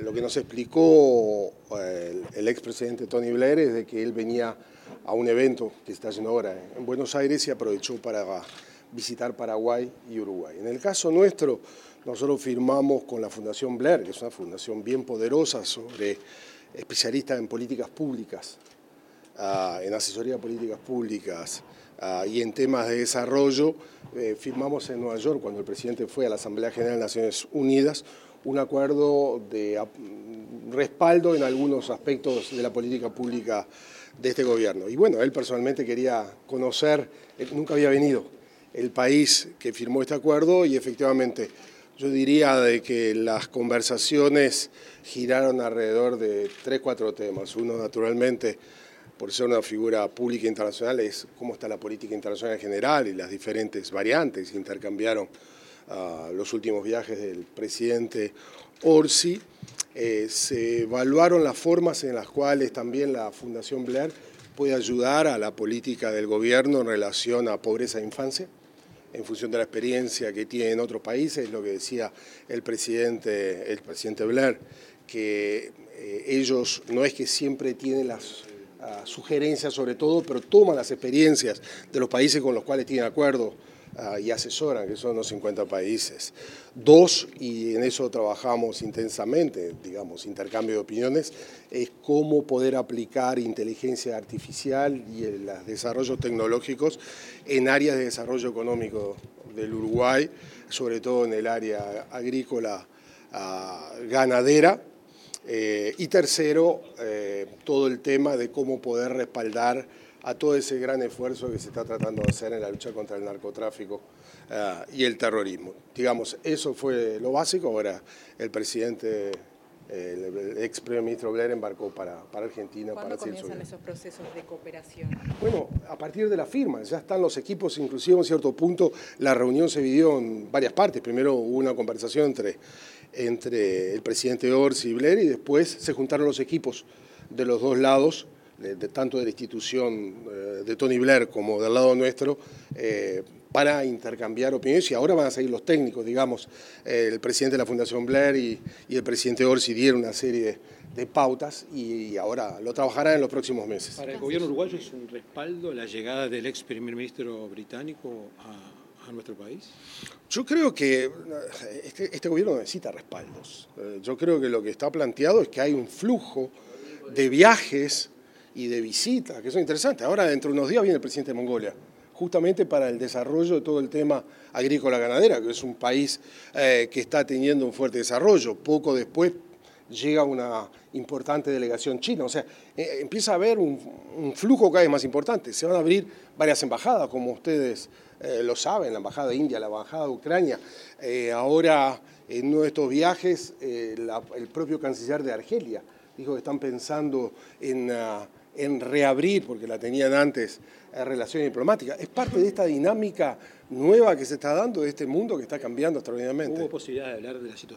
lo que nos explicó el expresidente Tony Blair es de que él venía a un evento que está haciendo ahora en Buenos Aires y aprovechó para visitar Paraguay y Uruguay. En el caso nuestro, nosotros firmamos con la Fundación Blair, que es una fundación bien poderosa sobre especialistas en políticas públicas, en asesoría de políticas públicas y en temas de desarrollo. Firmamos en Nueva York, cuando el presidente fue a la Asamblea General de Naciones Unidas, un acuerdo de respaldo en algunos aspectos de la política pública de este gobierno. Y bueno, él personalmente quería conocer, él nunca había venido, el país que firmó este acuerdo y efectivamente yo diría de que las conversaciones giraron alrededor de 3-4 temas. Uno, naturalmente, por ser una figura pública internacional, es cómo está la política internacional en general y las diferentes variantes que intercambiaron los últimos viajes del presidente Orsi. Se evaluaron las formas en las cuales también la Fundación Blair puede ayudar a la política del gobierno en relación a pobreza de infancia, en función de la experiencia que tiene en otros países, lo que decía el presidente Blair, que ellos no es que siempre tienen las sugerencias sobre todo, pero toman las experiencias de los países con los cuales tienen acuerdo y asesoran, que son los 50 países. Dos, y en eso trabajamos intensamente, digamos, intercambio de opiniones, es cómo poder aplicar inteligencia artificial y los desarrollos tecnológicos en áreas de desarrollo económico del Uruguay, sobre todo en el área agrícola, ganadera. Y tercero, todo el tema de cómo poder respaldar a todo ese gran esfuerzo que se está tratando de hacer en la lucha contra el narcotráfico y el terrorismo. Digamos, eso fue lo básico. Ahora el presidente, el ex primer ministro Blair embarcó para Argentina. ¿Cuándo comienzan esos procesos de cooperación? Bueno, a partir de la firma, ya están los equipos, inclusive a un cierto punto la reunión se dividió en varias partes. Primero hubo una conversación entre el presidente Orsi y Blair y después se juntaron los equipos de los dos lados, tanto de la institución de Tony Blair como del lado nuestro, para intercambiar opiniones y ahora van a seguir los técnicos, digamos, el presidente de la Fundación Blair y el presidente Orsi dieron una serie de pautas y ahora lo trabajarán en los próximos meses. ¿Para el gobierno uruguayo es un respaldo la llegada del ex primer ministro británico a nuestro país? Yo creo que este gobierno necesita respaldos. Yo creo que lo que está planteado es que hay un flujo de viajes y de visitas que son interesantes. Ahora, dentro de unos días, viene el presidente de Mongolia, justamente para el desarrollo de todo el tema agrícola-ganadera, que es un país que está teniendo un fuerte desarrollo. Poco después llega una importante delegación china. O sea, empieza a haber un flujo cada vez más importante. Se van a abrir varias embajadas, como ustedes lo saben, la embajada de India, la embajada de Ucrania. Ahora, en uno de estos viajes, el propio canciller de Argelia dijo que están pensando en reabrir, porque la tenían antes, relaciones diplomáticas. Es parte de esta dinámica nueva que se está dando, de este mundo que está cambiando extraordinariamente. ¿Hubo posibilidad de hablar de la situación